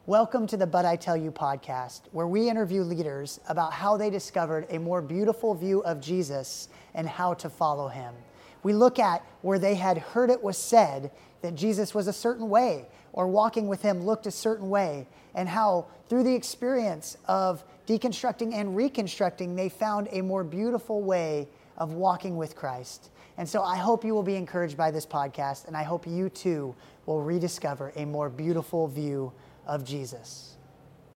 Welcome to the But I Tell You podcast, where we interview leaders about how they discovered a more beautiful view of Jesus and how to follow him. We look at where they had heard it was said that Jesus was a certain way or walking with him looked a certain way, and how through the experience of deconstructing and reconstructing, they found a more beautiful way of walking with Christ. And so I hope you will be encouraged by this podcast, and I hope you too will rediscover a more beautiful view of Jesus.